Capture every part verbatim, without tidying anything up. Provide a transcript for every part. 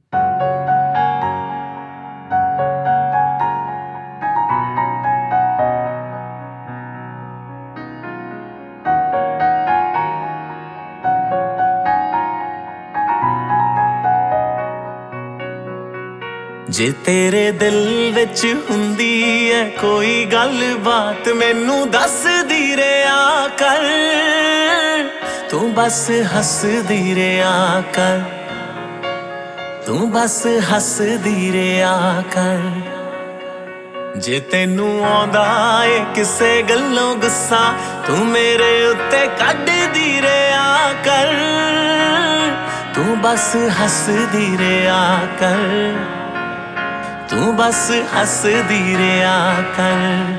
जे तेरे दिल विच हुंदी है कोई गल बात मैनू दसदी रहा कर, तू बस हसदी रहा कर, तू बस हसदी रहा कर। जे तेनू आउंदा है किसे गल्लों गुस्सा तू मेरे उत्ते कड्डदी रहा कर, तू बस हसदी रहा कर, तू बस हसदी रहा कर।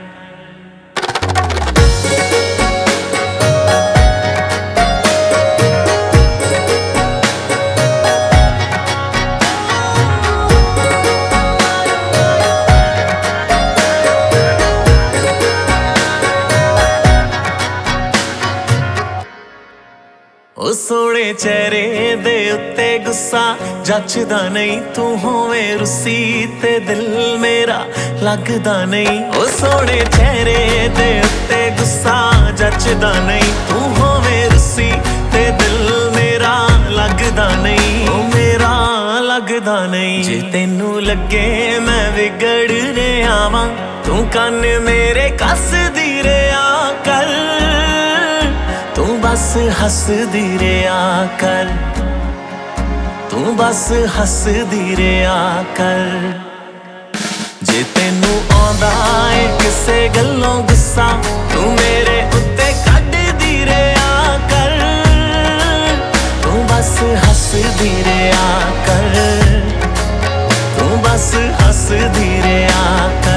ओ सोहणे चेहरे दे उत्ते गुस्सा जचदा नहीं, तू होवे रुसी ते दिल मेरा लगदा नहीं। ओ सोहणे चेहरे दे उत्ते गुस्सा जचदा नहीं, तू होवे रुसी ते दिल मेरा लगदा नहीं, ओ मेरा लगदा नहीं। जे तेनू लगे मैं विगड़ रहा वां तू कन मेरे कसदी रहा कर, तू बस हसदी रहा कर, तू बस हसदी रहा कर। जे तेनू आउंदा है किसे गल्लों गुस्सा तू मेरे उत्ते कड्डदी रहा कर, तू बस हसदी रहा कर, तू बस हसदी रहा कर।